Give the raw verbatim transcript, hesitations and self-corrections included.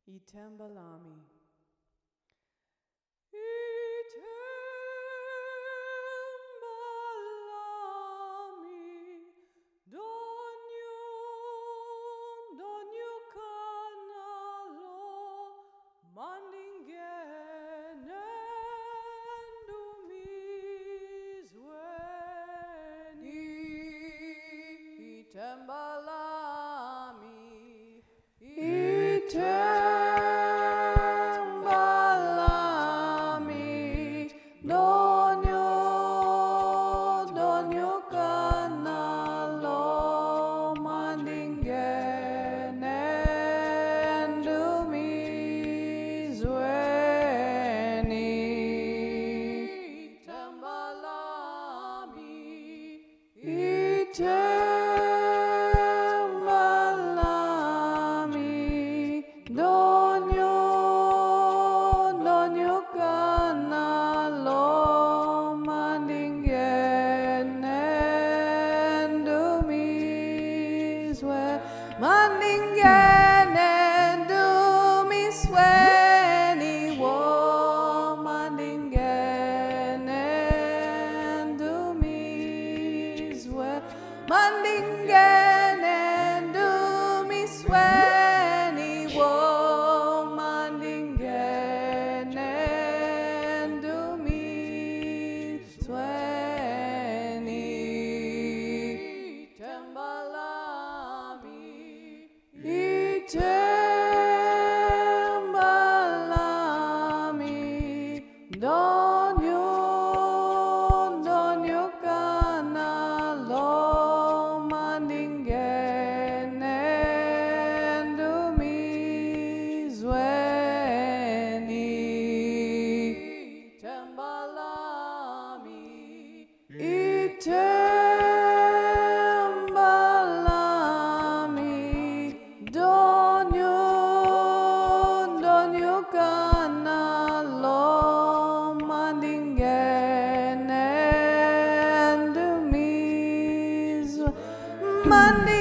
Itambalami. Itambalami, donyo, donyo kanalo, mandingene ndumizweni. Itambalami, Itambalami, donyo, donyo kanalo, mandingene ndumizweni. Itambalami, Itambalami, donyo, donyo kanalo, mandingene ndumizweni. Mandingene ndumizweni, wo mandingene ndumizweni. Mandingene ndumizweni, wo mandingene ndumizweni. Itambalami, Itambalami, donyo, donyo kanalo, mandingene ndumizweni. Itambalami, Itambalami, donyo, donyo kanalo, mandingene ndumizweni.